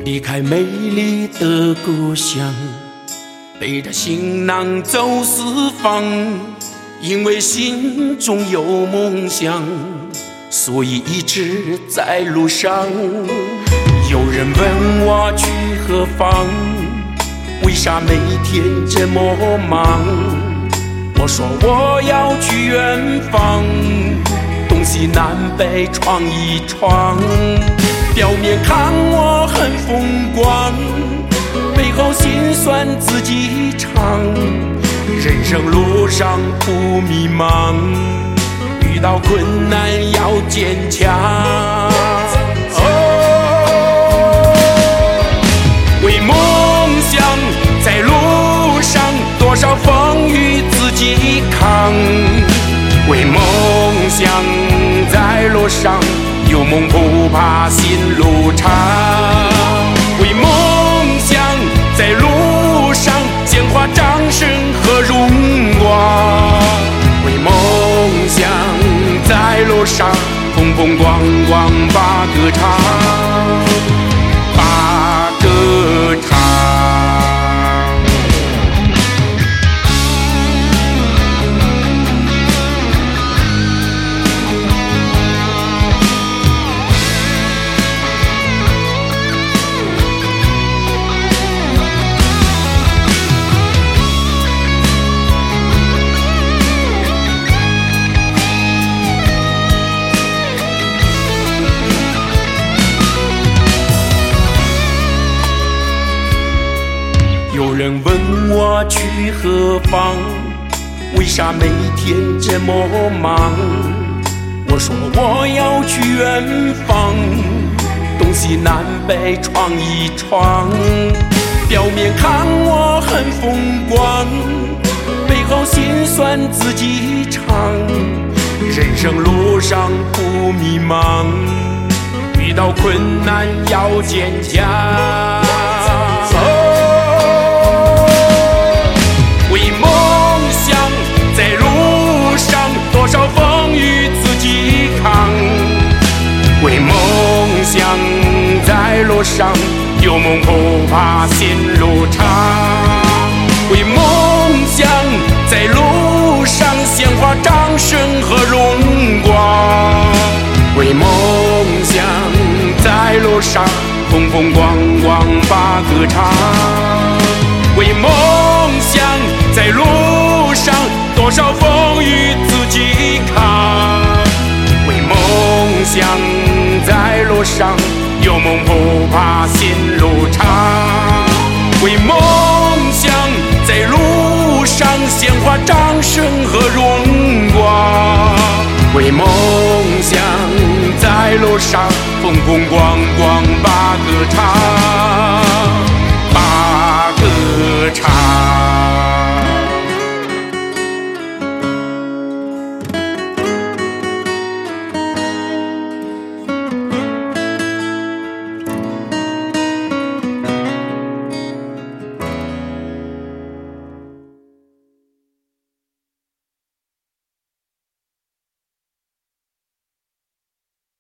离开美丽的故乡，背着行囊走四方，因为心中有梦想，所以一直在路上。有人问我去何方，为啥每天这么忙？我说我要去远方，东西南北闯一闯。表面看我很风光，背后心酸自己尝。人生路上不迷茫，遇到困难要坚强。为梦想在路上，多少风雨自己扛。为梦想在路上，有梦不怕心路长。为梦想在路上，鲜花掌声和荣光。为梦想在路上，风风光光把歌唱，把歌唱。有人问我去何方，为啥每天这么忙？我说我要去远方，东西南北闯一闯。表面看我很风光，背后心酸自己尝。人生路上不迷茫，遇到困难要坚强。为梦想在路上，多少风雨自己扛。为梦想在路上，有梦不怕心路长。为梦想在路上，鲜花掌声和荣光。为梦想在路上，风风光光把歌唱。为梦想在路上，多少风雨自己扛。为梦想在路上，有梦不怕心路长。为梦想在路上，鲜花掌声和荣光。为梦想在路上，风风光光